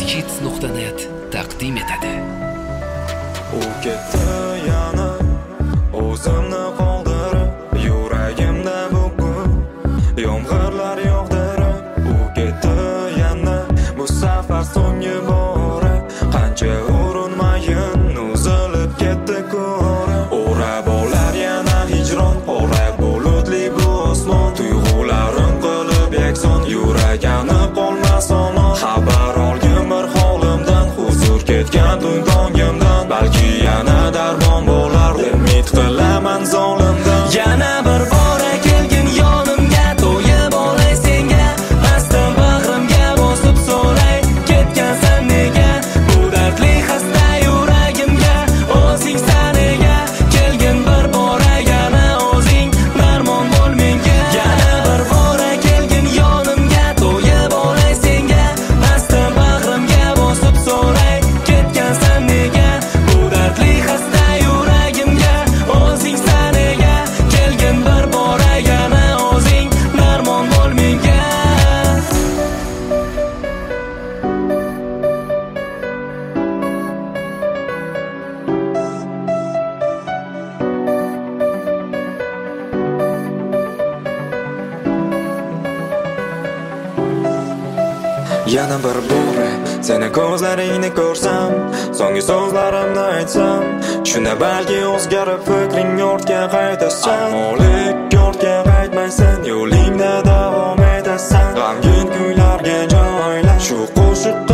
Hits.net taqdim etadi. U ketdi yana o'zimni qoldirib, yuragimda bugun yomg'irlar yog'dirib. U ketdi yana bu safar so'nggi bora, qancha urinmayin uzilib ketdi ko'ra. O'rab olar yana hijron, qora bulutli bu osmon, tuyg'ularim qilib yakson, yuragini qolmas omon. Xabar olgin bir holimdan, huzur ketgan tun tongimdan, balki yana darmon bo'lar, umid qilaman zolimdan. Yana bir bora kelgin yonimga, to'yib olay senga, mastin bag'rimga bosib so'ray, ketgansan nega? Bu dardli xasta yuragimga o'zing sanega, kelgin bir bora yana o'zing darmon bo'l menga. Yana bir bora kelgin yonimga, to'yib olay senga, mastin bag'rimga bosib so'ray, ketgansan nega? Bu dardli xasta yuragimga o'zing sanega, kelgin bir bora yana o'zing darmon bo'l menga. Yana bir bora seni ko'zlaringni ko'rsam, so'nggi so'zlarimni aytsam, shunda balki o'zgarib fikring ortga qaytasan. Ammo lek ortga qaytmaysan, yo'lingda davom etasan. G'amgin kuylarga joyla shu qo'shiq